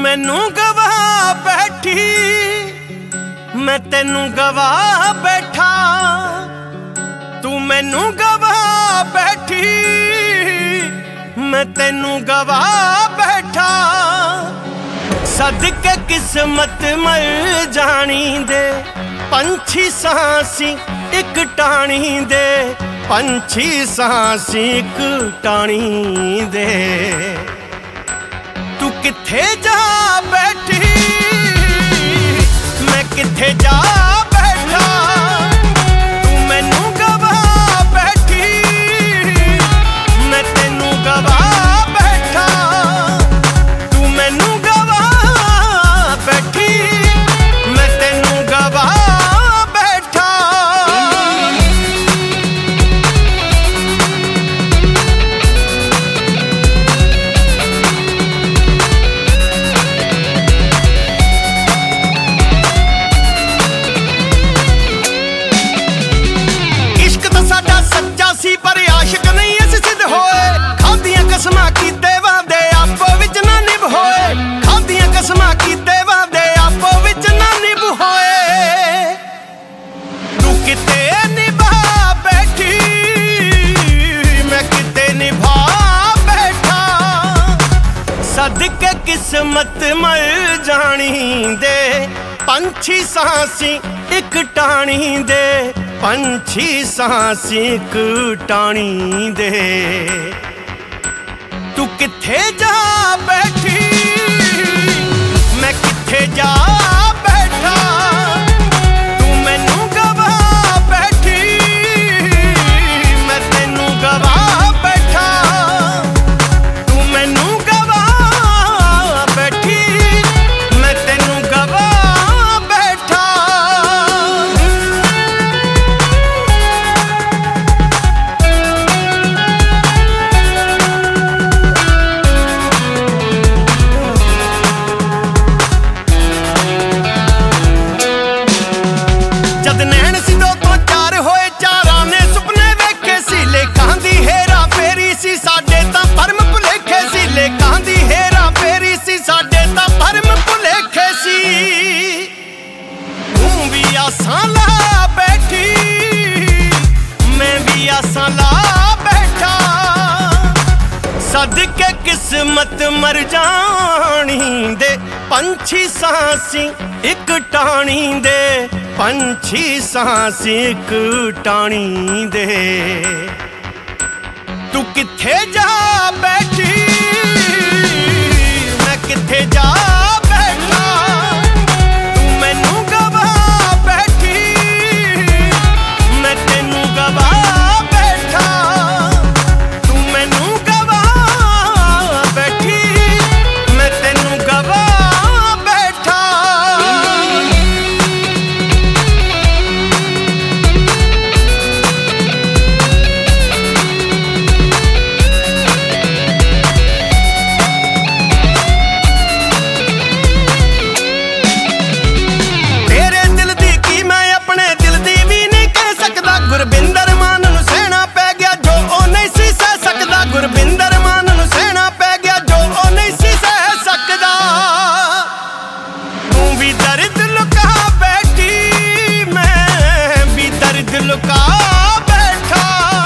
मैनू गवा बैठी मैं तेनू गवा बैठा तू मैनू गवा बैठी मैं तेनू गवा बैठा सदके किस्मत मर जानी दे पंछी सांसी एक टाणी दे पंछी सांसी एक टाणी दे तू किथे जा बैठी मैं किथे जा बैठा तू मैनू गवा बैठी मैं तेनू गवा बैठा तू मैनू गवा बैठी मैं तेनू गवा बैठा पर आशिक नहीं अस सिद्ध होए खादियां कसमां कीते वादे आपो विच ना निभ होए खादियां कसमां कीते वादे आपो विच ना निभ होए तू किते निभा बैठी मैं किते निभा बैठा सदके किस्मत मर जानी दे पंछी सांसी एक टाणी दे पंछी सांसी एक टाणी दे तू किथे जा बैठी मैं किथे जा बैठा तू मैनू गवा बैठी मैं तेनू गवा बैठा तू मैनू गवा बैठी मैं तेनू गवा बैठा आसां ला बैठी मैं भी आसां ला बैठा सदके किस्मत मर जानी दे पंछी सांसी एक टाणी दे पंछी सांसी एक टाणी दे तू किथे जा बैठी मैं किथे जा बैठा तू मैनू गवा मैं तेनू गवा बैठा तू मैनू गवा बैठी मैं तेनू गवा बैठा तेरे दिल दी की मैं अपने दिल दी भी नहीं कह सकदा गुरबिंदर मान नूं सहना पै गया जो ओ नहीं सी सह सकदा गुरबिंदर मान नूं सहना पै गया जो ओ नहीं सी सह सकदा तू भी दर्द लुका बैठी मैं भी दर्द लुका बैठा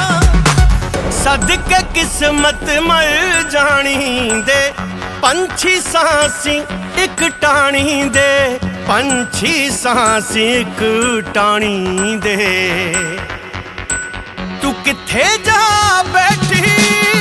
सदके किस्मत मर जानी दे पंछी सांसी एक टाणी दे पंछी सांसी एक टाणी दे तू किथे जा बैठी